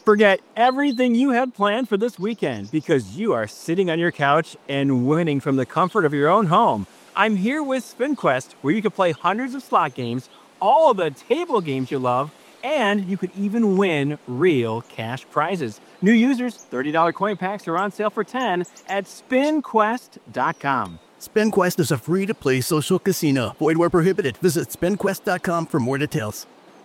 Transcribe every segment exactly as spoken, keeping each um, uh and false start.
Forget everything you had planned for this weekend because you are sitting on your couch and winning from the comfort of your own home. I'm here with SpinQuest, where you can play hundreds of slot games, all the table games you love, and you could even win real cash prizes. New users, thirty dollars coin packs are on sale for ten dollars at spin quest dot com. SpinQuest is a free-to-play social casino. Void where prohibited. Visit spin quest dot com for more details.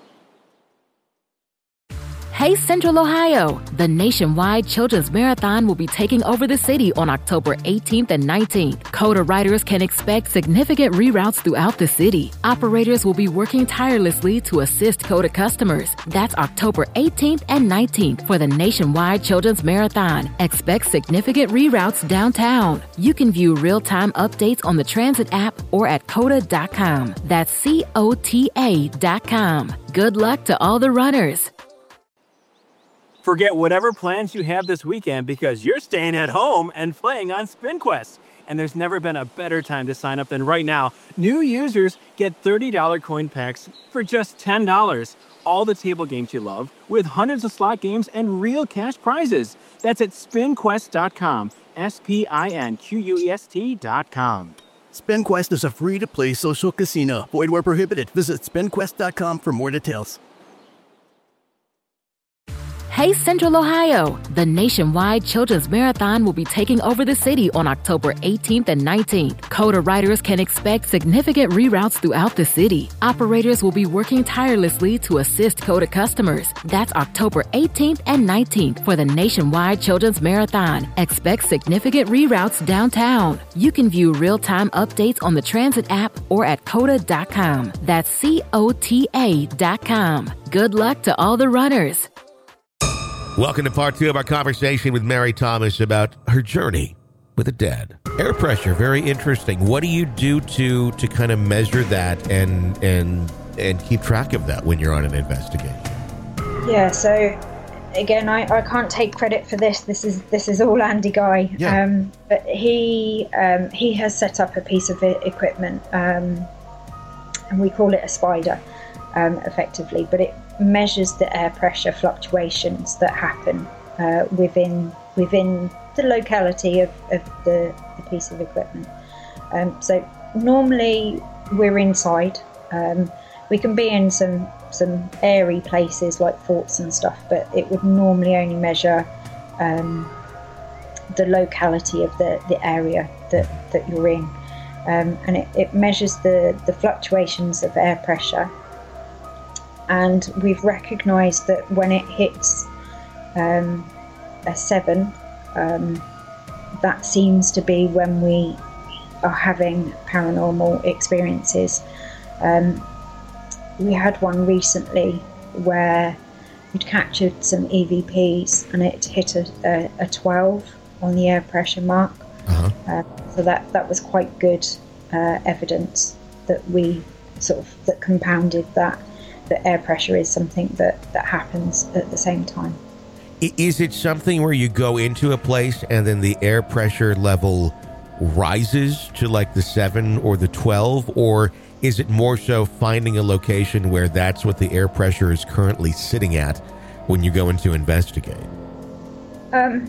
Hey Central Ohio! The nationwide Children's Marathon will be taking over the city on October eighteenth and nineteenth. CODA riders can expect significant reroutes throughout the city. Operators will be working tirelessly to assist CODA customers. That's October eighteenth and nineteenth for the nationwide Children's Marathon. Expect significant reroutes downtown. You can view real-time updates on the Transit app or at coda dot com. That's C O T A dot com. Good luck to all the runners. Forget whatever plans you have this weekend because you're staying at home and playing on SpinQuest. And there's never been a better time to sign up than right now. New users get thirty dollars coin packs for just ten dollars. All the table games you love with hundreds of slot games and real cash prizes. That's at spin quest dot com. S P I N Q U E S T dot com. SpinQuest is a free-to-play social casino. Void where prohibited. Visit spin quest dot com for more details. Hey Central Ohio! The nationwide Children's Marathon will be taking over the city on October eighteenth and nineteenth. CODA riders can expect significant reroutes throughout the city. Operators will be working tirelessly to assist CODA customers. That's October eighteenth and nineteenth for the nationwide Children's Marathon. Expect significant reroutes downtown. You can view real-time updates on the Transit app or at coda dot com. That's C O T A dot com. Good luck to all the runners. Welcome to part two of our conversation with Mary Thomas about her journey with a dad. Air pressure, very interesting. What do you do to to kind of measure that and and and keep track of that when you're on an investigation? Yeah, so again, I, I can't take credit for this. This is this is all Andy Guy. Yeah. Um, but he um, he has set up a piece of equipment, um, and we call it a spider, um, effectively. But it measures the air pressure fluctuations that happen uh, within within the locality of, of the, the piece of equipment. Um, so normally we're inside. Um, we can be in some some airy places like forts and stuff, but it would normally only measure um, the locality of the, the area that, that you're in. Um, and it, it measures the, the fluctuations of air pressure. And we've recognised that when it hits um, a seven, um, that seems to be when we are having paranormal experiences. Um, we had one recently where we'd captured some E V Ps and it hit a, a, a twelve on the air pressure mark. Uh-huh. Uh, so that, that was quite good uh, evidence that we sort of that compounded that. The air pressure is something that, that happens at the same time. Is it something where you go into a place and then the air pressure level rises to like the seven or the twelve? Or is it more so finding a location where that's what the air pressure is currently sitting at when you go in to investigate? Um,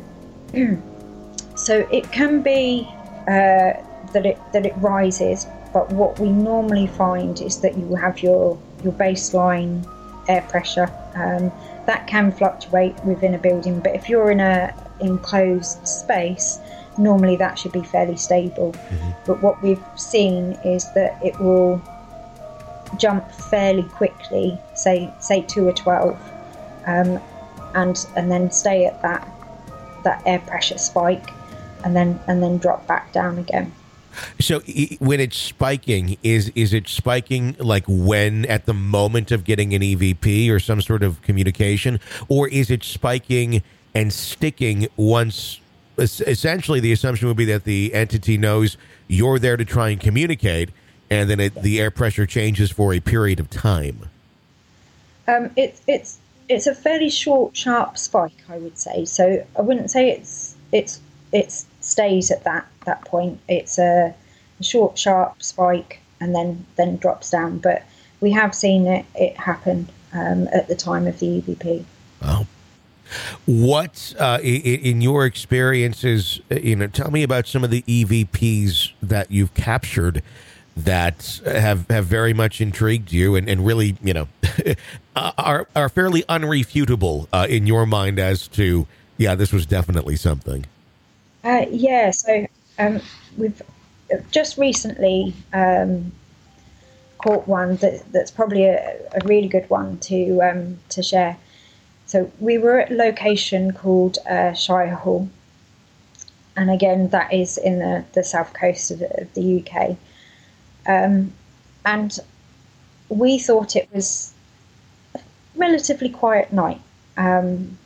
so it can be uh, that it that it rises, but what we normally find is that you have your your baseline air pressure. Um, that can fluctuate within a building, but if you're in a enclosed space, normally that should be fairly stable. Mm-hmm. But what we've seen is that it will jump fairly quickly, say say to a twelve, um, and and then stay at that that air pressure spike, and then and then drop back down again. So when it's spiking, is is it spiking like when at the moment of getting an E V P or some sort of communication, or is it spiking and sticking once? Essentially, the assumption would be that the entity knows you're there to try and communicate, and then it, the air pressure changes for a period of time. Um, it's it's it's a fairly short, sharp spike, I would say. So I wouldn't say it's it's it's stays at that, that point. It's a, a short, sharp spike and then, then drops down. But we have seen it, it happen um, at the time of the E V P. Oh. What, uh, i- i- in your experiences, uh, you know, tell me about some of the E V Ps that you've captured that have, have very much intrigued you and, and really, you know, are are fairly unrefutable uh, in your mind as to, yeah, this was definitely something. Uh, yeah, so um, we've just recently um, caught one that, that's probably a, a really good one to um, to share. So we were at a location called uh, Shire Hall, and again, that is in the, the south coast of the, of the U K. Um, and we thought it was a relatively quiet night. Um,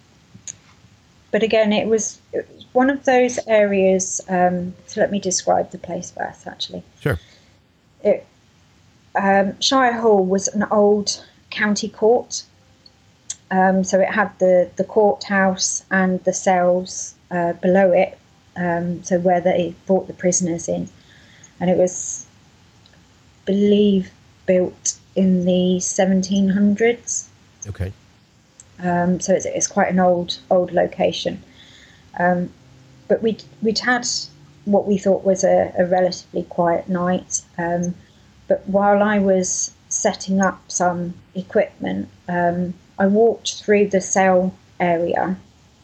but again, it was, it was one of those areas, um, so let me describe the place first, actually. Sure. It, um, Shire Hall was an old county court. Um, so it had the, the courthouse and the cells uh, below it, um, so where they brought the prisoners in. And it was, I believe, built in the seventeen hundreds. Okay. Um, so it's, it's quite an old old location. Um, but we'd, we'd had what we thought was a, a relatively quiet night. Um, but while I was setting up some equipment, um, I walked through the cell area,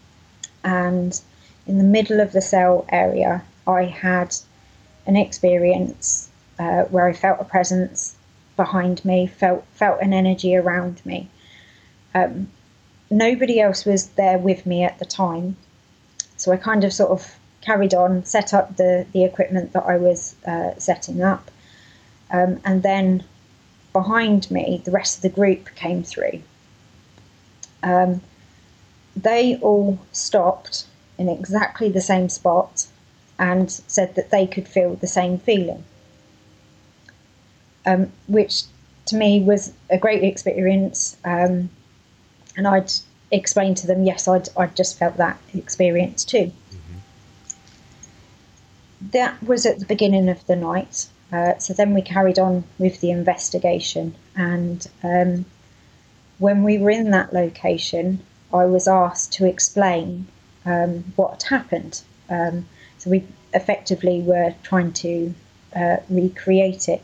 and in the middle of the cell area, I had an experience uh, where I felt a presence behind me, felt felt an energy around me. Um, nobody else was there with me at the time, so I kind of sort of carried on, set up the, the equipment that I was uh, setting up, um, and then behind me, the rest of the group came through. Um, they all stopped in exactly the same spot and said that they could feel the same feeling, um, which to me was a great experience. Um, and I'd explained to them, yes, I'd, I'd just felt that experience too. Mm-hmm. That was at the beginning of the night. Uh, so then we carried on with the investigation, and um, when we were in that location, I was asked to explain um, what had happened. Um, so we effectively were trying to uh, recreate it.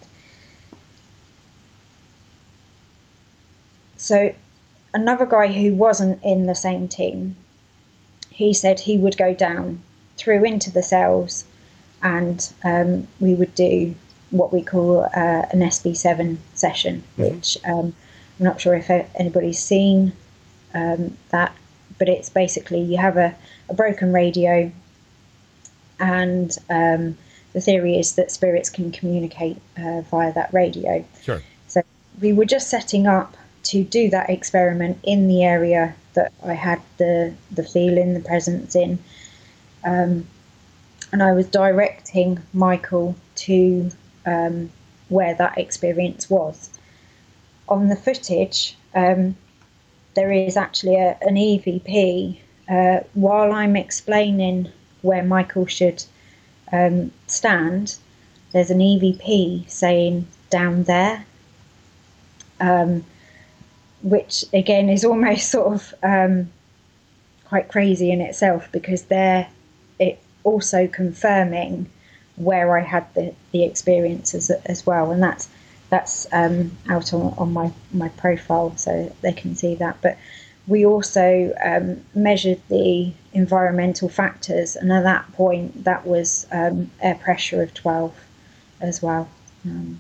So another guy who wasn't in the same team, he said he would go down through into the cells, and um, we would do what we call uh, an S B seven session, mm-hmm. which um, I'm not sure if anybody's seen um, that, but it's basically you have a, a broken radio, and um, the theory is that spirits can communicate uh, via that radio. Sure. So we were just setting up to do that experiment in the area that I had the, the feeling, the presence in. Um, and I was directing Michael to um, where that experience was. On the footage, um, there is actually a, an E V P. Uh, while I'm explaining where Michael should um, stand, there's an E V P saying down there, um, which again is almost sort of um, quite crazy in itself, because they're it also confirming where I had the, the experiences as well, and that's That's um, out on, on my, my profile, so they can see that. But we also um, measured the environmental factors, and at that point, that was um, air pressure of twelve as well. Um,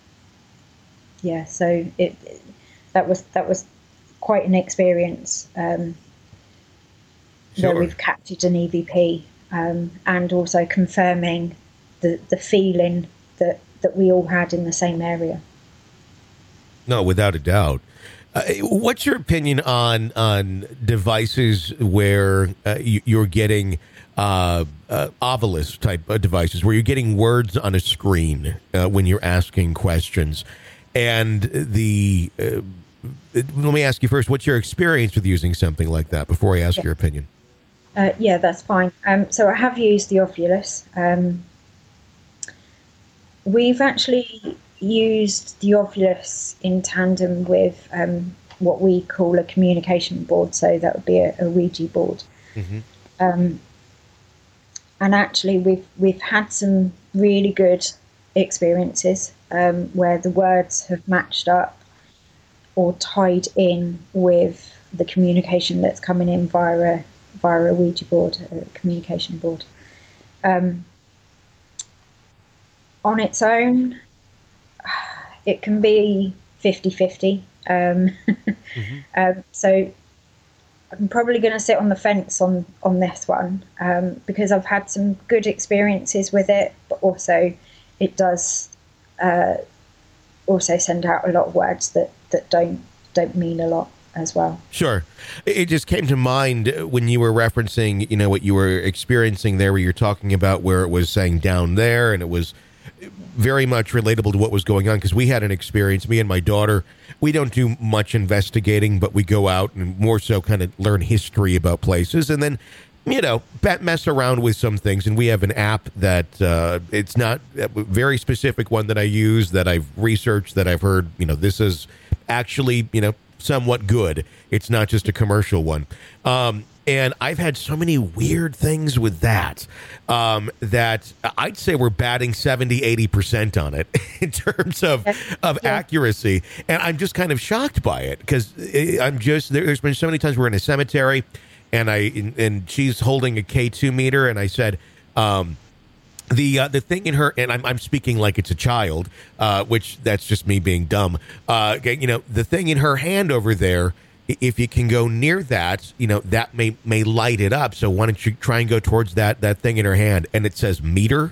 yeah, so it that was that was quite an experience. Um, sure. Where we've captured an E V P, um, and also confirming the the feeling that. that we all had in the same area. No, without a doubt. Uh, what's your opinion on on devices where uh, you, you're getting uh, uh, Ovilus type of devices, where you're getting words on a screen uh, when you're asking questions? And the uh, let me ask you first, what's your experience with using something like that before I ask yeah. your opinion? Uh, yeah, that's fine. Um, so I have used the Ovilus. Um, We've actually used the Ovilus in tandem with um, what we call a communication board. So that would be a, a Ouija board. Mm-hmm. Um, and actually, we've we've had some really good experiences um, where the words have matched up or tied in with the communication that's coming in via a, via a Ouija board, a communication board. Um, on its own, it can be fifty-fifty. Um, mm-hmm. um, so I'm probably going to sit on the fence on, on this one um, because I've had some good experiences with it, but also it does uh, also send out a lot of words that, that don't don't mean a lot as well. Sure. It just came to mind when you were referencing, you know, what you were experiencing there, where you're talking about where it was saying down there, and it was very much relatable to what was going on, because we had an experience, me and my daughter. We don't do much investigating, but we go out and more so kind of learn history about places, and then, you know, mess around with some things. And we have an app that uh, it's not a very specific one that I use, that I've researched, that I've heard, you know, this is actually, you know, somewhat good. It's not just a commercial one. Um, and I've had so many weird things with that, um, that I'd say we're batting seventy, eighty percent on it in terms of, of yeah. accuracy. And I'm just kind of shocked by it, because I'm just, there's been so many times we're in a cemetery, and I, and she's holding a K two meter, and I said, um, The uh, the thing in her, and I'm I'm speaking like it's a child, uh, which that's just me being dumb. Uh, you know, the thing in her hand over there, if you can go near that, you know, that may may light it up. So why don't you try and go towards that that thing in her hand, and it says meter.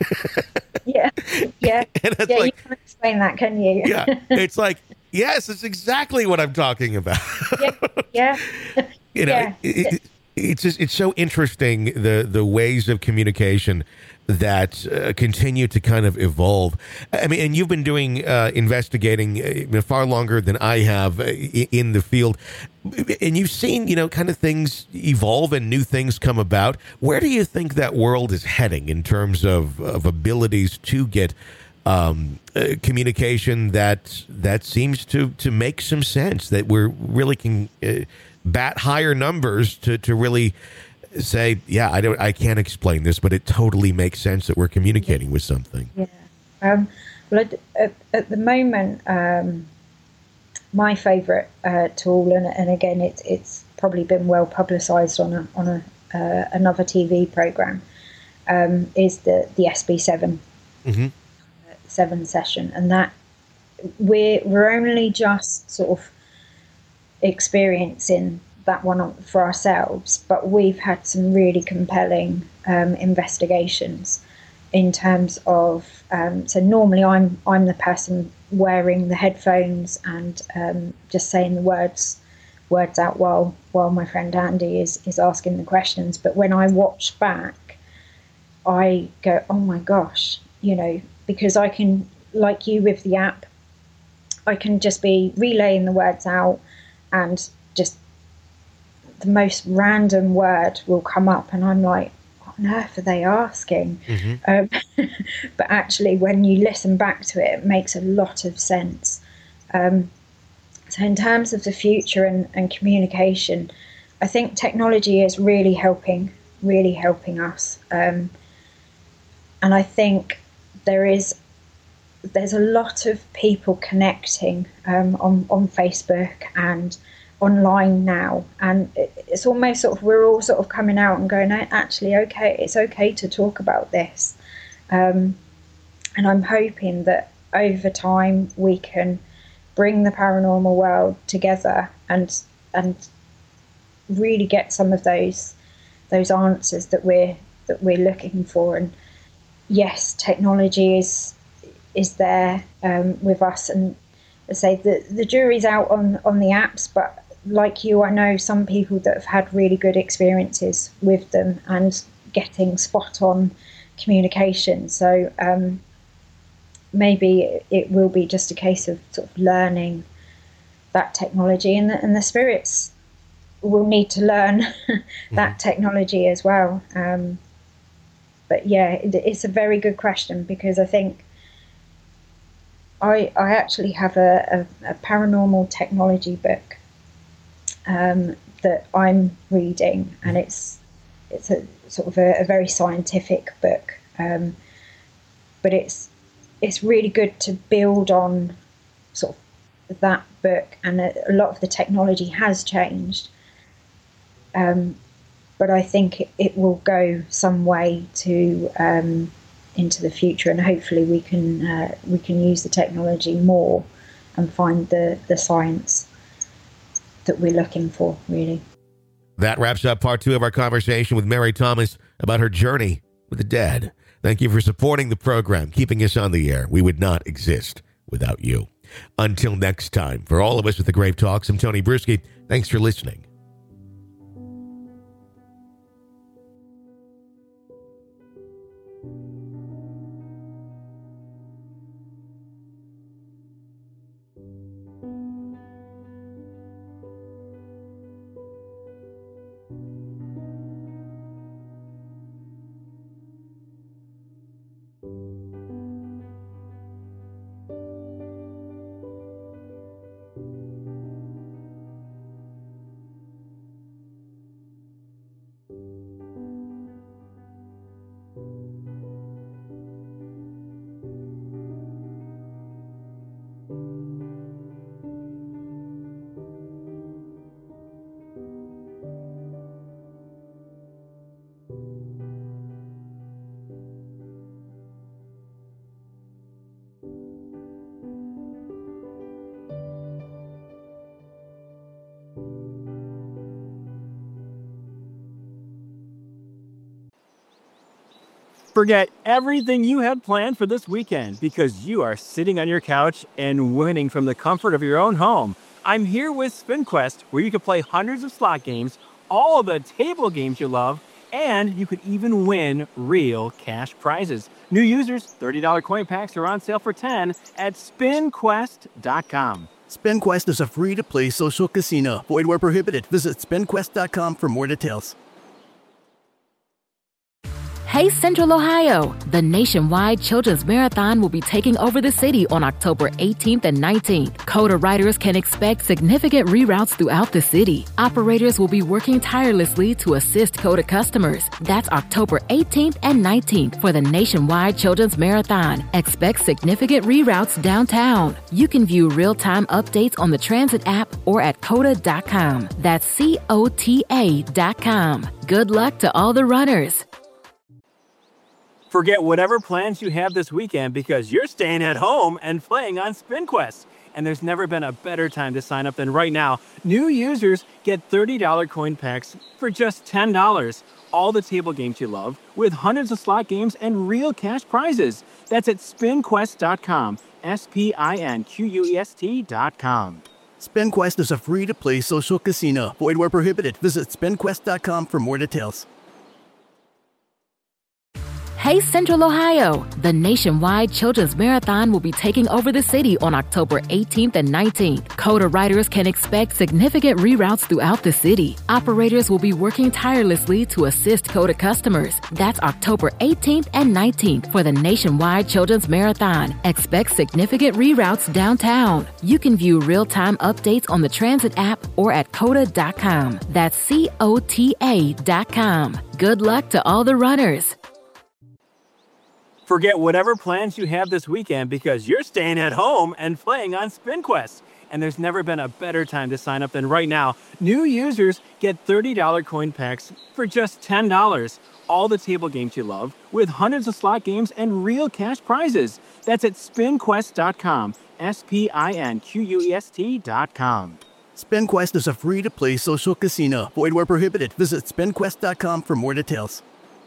yeah, yeah, and it's yeah. like, you can't explain that, can you? yeah, it's like, yes, it's exactly what I'm talking about. yeah, yeah. You know, yeah. It, it, it's just, it's so interesting, the the ways of communication that uh, continue to kind of evolve. I mean, and you've been doing uh, investigating uh, far longer than I have uh, in the field, and you've seen, you know, kind of things evolve and new things come about. Where do you think that world is heading in terms of, of abilities to get um, uh, communication that that seems to, to make some sense, that we're really can uh, bat higher numbers to, to really say, yeah, I don't, I can't explain this, but it totally makes sense that we're communicating with something. Yeah. Um, well, at, at, at the moment, um, my favourite uh, tool, and, and again, it's it's probably been well publicised on a on a uh, another T V programme, um, is the the S B seven mm-hmm. uh, seven session, and that we're we're only just sort of experiencing that one for ourselves, but we've had some really compelling um, investigations in terms of um, so normally I'm I'm the person wearing the headphones and um, just saying the words words out while while my friend Andy is is asking the questions. But when I watch back, I go, oh my gosh, you know, because I can, like you with the app, I can just be relaying the words out, and just the most random word will come up, and I'm like, what on earth are they asking? Mm-hmm. Um, but actually, when you listen back to it, it makes a lot of sense. Um, so in terms of the future and, and communication, I think technology is really helping, really helping us. Um, and I think there is there's a lot of people connecting um, on, on Facebook and online now, and it's almost sort of, we're all sort of coming out and going, actually, okay, it's okay to talk about this. Um, and I'm hoping that over time we can bring the paranormal world together and and really get some of those those answers that we're that we're looking for. And yes, technology is is there um, with us, and I say the the jury's out on on the apps, but like you, I know some people that have had really good experiences with them and getting spot on communication. So um, maybe it will be just a case of sort of learning that technology, and the, and the spirits will need to learn that technology as well. Um, but yeah, it, it's a very good question, because I think I, I actually have a, a, a paranormal technology book um, that I'm reading, and it's it's a sort of a, a very scientific book, um, but it's it's really good to build on sort of that book, and a, a lot of the technology has changed, um, but I think it, it will go some way to um, into the future, and hopefully we can uh, we can use the technology more and find the the science that we're looking for, really. That wraps up part two of our conversation with Mary Thomas about her journey with the dead. Thank you for supporting the program, keeping us on the air. We would not exist without you. Until next time, for all of us at the Grave Talks, I'm Tony Bruschi. Thanks for listening. Forget everything you had planned for this weekend because you are sitting on your couch and winning from the comfort of your own home. I'm here with SpinQuest, where you can play hundreds of slot games, all of the table games you love, and you could even win real cash prizes. New users, thirty dollars coin packs are on sale for ten dollars at spin quest dot com. SpinQuest is a free-to-play social casino. Void where prohibited. Visit spin quest dot com for more details. Hey Central Ohio! The nationwide Children's Marathon will be taking over the city on October eighteenth and nineteenth. Coda riders can expect significant reroutes throughout the city. Operators will be working tirelessly to assist Coda customers. That's October eighteenth and nineteenth for the nationwide Children's Marathon. Expect significant reroutes downtown. You can view real-time updates on the Transit app or at coda dot com. That's C O T A dot com. Good luck to all the runners. Forget whatever plans you have this weekend because you're staying at home and playing on SpinQuest. And there's never been a better time to sign up than right now. New users get thirty dollars coin packs for just ten dollars. All the table games you love with hundreds of slot games and real cash prizes. That's at spin quest dot com. S P I N Q U E S T dot com. SpinQuest is a free-to-play social casino. Void where prohibited. Visit spin quest dot com for more details. Hey Central Ohio! The nationwide Children's Marathon will be taking over the city on October eighteenth and nineteenth. Coda riders can expect significant reroutes throughout the city. Operators will be working tirelessly to assist Coda customers. That's October eighteenth and nineteenth for the nationwide Children's Marathon. Expect significant reroutes downtown. You can view real-time updates on the Transit app or at coda dot com. That's C O T A dot com. Good luck to all the runners. Forget whatever plans you have this weekend because you're staying at home and playing on SpinQuest. And there's never been a better time to sign up than right now. New users get thirty dollars coin packs for just ten dollars. All the table games you love with hundreds of slot games and real cash prizes. That's at spin quest dot com. S P I N Q U E S T dot com. SpinQuest is a free-to-play social casino. Void where prohibited. Visit spin quest dot com for more details.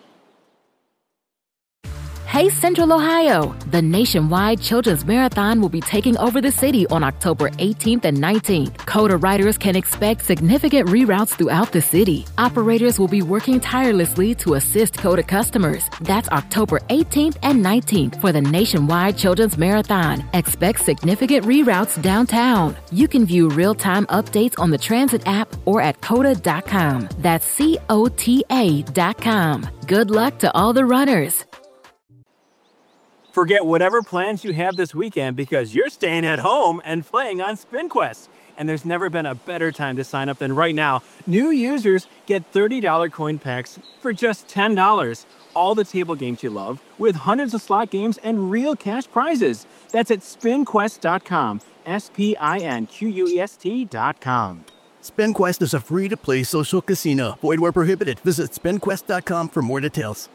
Hey Central Ohio! The nationwide Children's Marathon will be taking over the city on October eighteenth and nineteenth. Coda riders can expect significant reroutes throughout the city. Operators will be working tirelessly to assist Coda customers. That's October eighteenth and nineteenth for the nationwide Children's Marathon. Expect significant reroutes downtown. You can view real-time updates on the Transit app or at coda dot com. That's C O T A dot com. Good luck to all the runners. Forget whatever plans you have this weekend because you're staying at home and playing on SpinQuest. And there's never been a better time to sign up than right now. New users get thirty dollars coin packs for just ten dollars. All the table games you love with hundreds of slot games and real cash prizes. That's at spin quest dot com. S P I N Q U E S T dot com. SpinQuest is a free-to-play social casino. Void where prohibited. Visit spin quest dot com for more details.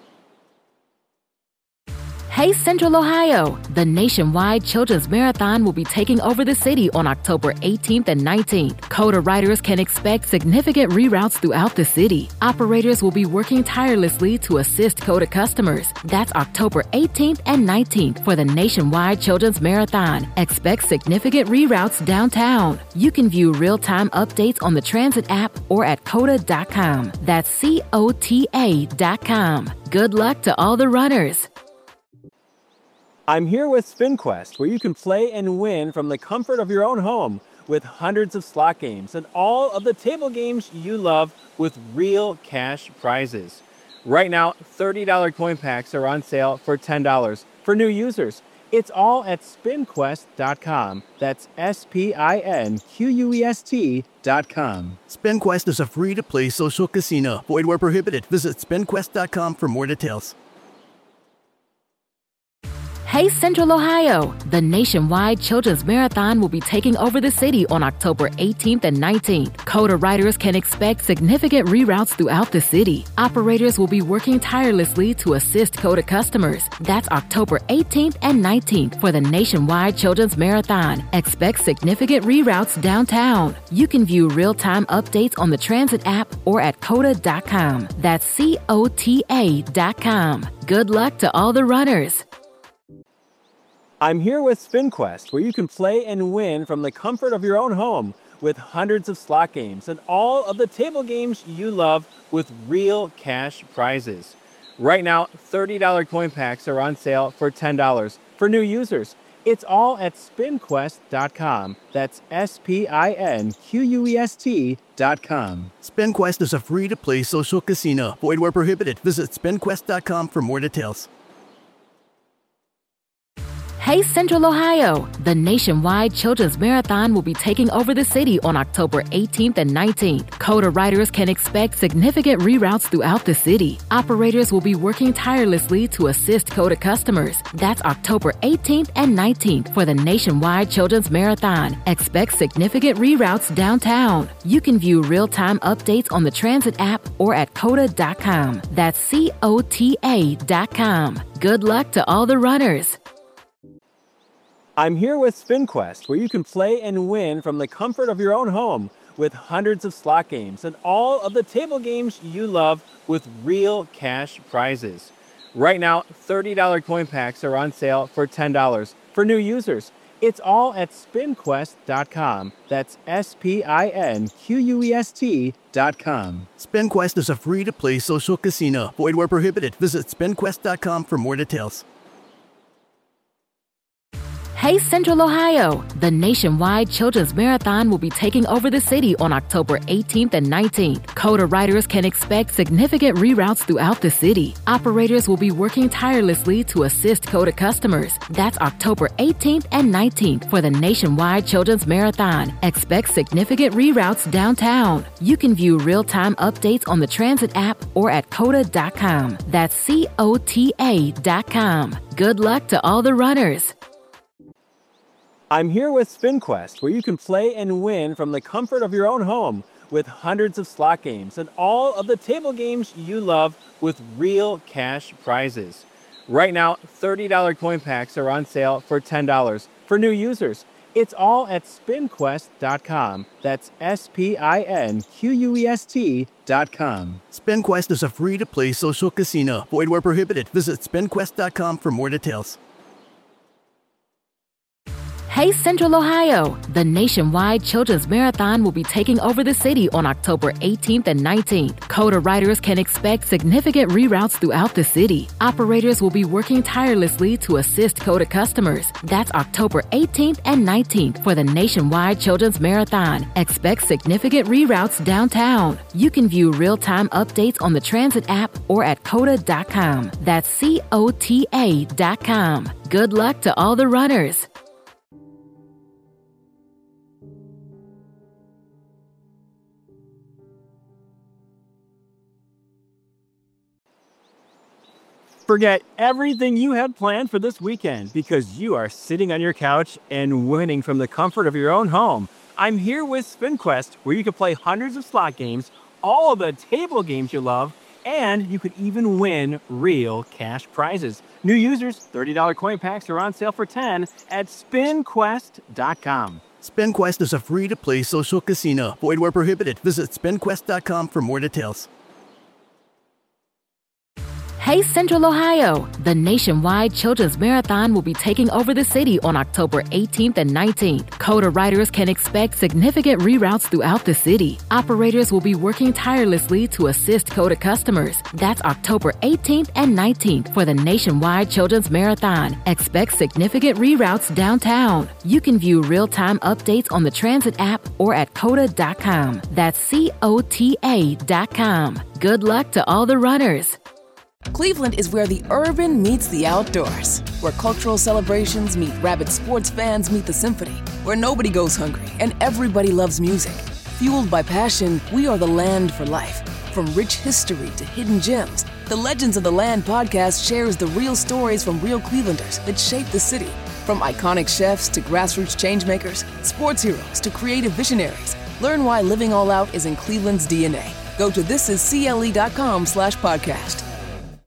Hey Central Ohio! The nationwide Children's Marathon will be taking over the city on October eighteenth and nineteenth. CODA riders can expect significant reroutes throughout the city. Operators will be working tirelessly to assist CODA customers. That's October eighteenth and nineteenth for the nationwide Children's Marathon. Expect significant reroutes downtown. You can view real-time updates on the Transit app or at coda dot com. That's C O T A dot com. Good luck to all the runners. I'm here with SpinQuest, where you can play and win from the comfort of your own home with hundreds of slot games and all of the table games you love with real cash prizes. Right now, thirty dollars coin packs are on sale for ten dollars for new users. It's all at spin quest dot com. That's S P I N Q U E S T dot com. SpinQuest is a free-to-play social casino. Void where prohibited. Visit spin quest dot com for more details. Hey Central Ohio! The nationwide Children's Marathon will be taking over the city on October eighteenth and nineteenth. CODA riders can expect significant reroutes throughout the city. Operators will be working tirelessly to assist CODA customers. That's October eighteenth and nineteenth for the nationwide Children's Marathon. Expect significant reroutes downtown. You can view real-time updates on the Transit app or at coda dot com. That's C O T A dot com. Good luck to all the runners. I'm here with SpinQuest, where you can play and win from the comfort of your own home with hundreds of slot games and all of the table games you love with real cash prizes. Right now, thirty dollars coin packs are on sale for ten dollars for new users. It's all at spin quest dot com. That's S P I N Q U E S T dot com. SpinQuest is a free-to-play social casino. Void where prohibited. Visit spin quest dot com for more details. Hey Central Ohio! The nationwide Children's Marathon will be taking over the city on October eighteenth and nineteenth. CODA riders can expect significant reroutes throughout the city. Operators will be working tirelessly to assist CODA customers. That's October eighteenth and nineteenth for the nationwide Children's Marathon. Expect significant reroutes downtown. You can view real-time updates on the Transit app or at coda dot com. That's C O T A dot com. Good luck to all the runners. I'm here with SpinQuest, where you can play and win from the comfort of your own home with hundreds of slot games and all of the table games you love with real cash prizes. Right now, thirty dollars coin packs are on sale for ten dollars for new users. It's all at spin quest dot com. That's S P I N Q U E S T dot com. SpinQuest is a free-to-play social casino. Void where prohibited. Visit spin quest dot com for more details. Hey Central Ohio! The nationwide Children's Marathon will be taking over the city on October eighteenth and nineteenth. CODA riders can expect significant reroutes throughout the city. Operators will be working tirelessly to assist CODA customers. That's October eighteenth and nineteenth for the nationwide Children's Marathon. Expect significant reroutes downtown. You can view real-time updates on the Transit app or at coda dot com. That's C O T A dot com. Good luck to all the runners. I'm here with SpinQuest, where you can play and win from the comfort of your own home with hundreds of slot games and all of the table games you love with real cash prizes. Right now, thirty dollars coin packs are on sale for ten dollars for new users. It's all at spin quest dot com. That's S P I N Q U E S T dot com. SpinQuest is a free-to-play social casino. Void where prohibited. Visit spin quest dot com for more details. Hey Central Ohio! The nationwide Children's Marathon will be taking over the city on October eighteenth and nineteenth. CODA riders can expect significant reroutes throughout the city. Operators will be working tirelessly to assist CODA customers. That's October eighteenth and nineteenth for the nationwide Children's Marathon. Expect significant reroutes downtown. You can view real-time updates on the Transit app or at coda dot com. That's C O T A dot com. Good luck to all the runners. Forget everything you had planned for this weekend because you are sitting on your couch and winning from the comfort of your own home. I'm here with SpinQuest, where you can play hundreds of slot games, all of the table games you love, and you could even win real cash prizes. New users, thirty dollars coin packs are on sale for ten dollars at spin quest dot com. SpinQuest is a free-to-play social casino. Void where prohibited. Visit spin quest dot com for more details. Hey Central Ohio! The nationwide Children's Marathon will be taking over the city on October eighteenth and nineteenth. CODA riders can expect significant reroutes throughout the city. Operators will be working tirelessly to assist CODA customers. That's October eighteenth and nineteenth for the nationwide Children's Marathon. Expect significant reroutes downtown. You can view real-time updates on the Transit app or at coda dot com. That's C O T A dot com. Good luck to all the runners. Cleveland is where the urban meets the outdoors, where cultural celebrations meet rabid sports fans meet the symphony, where nobody goes hungry and everybody loves music. Fueled by passion, we are the land for life. From rich history to hidden gems, the Legends of the Land podcast shares the real stories from real Clevelanders that shape the city. From iconic chefs to grassroots changemakers, sports heroes to creative visionaries, learn why living all out is in Cleveland's D N A. Go to thisiscle.com slash podcast.